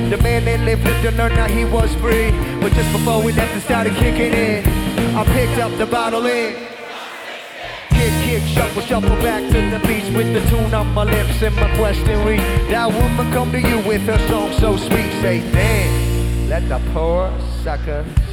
The man that lived to learn that he was free. But just before we left, it started kicking in. I picked up the bottle and kick, shuffle, shuffle back to the beach with the tune on my lips and my question read. That woman come to you with her song so sweet. Say, damn, let the poor sucker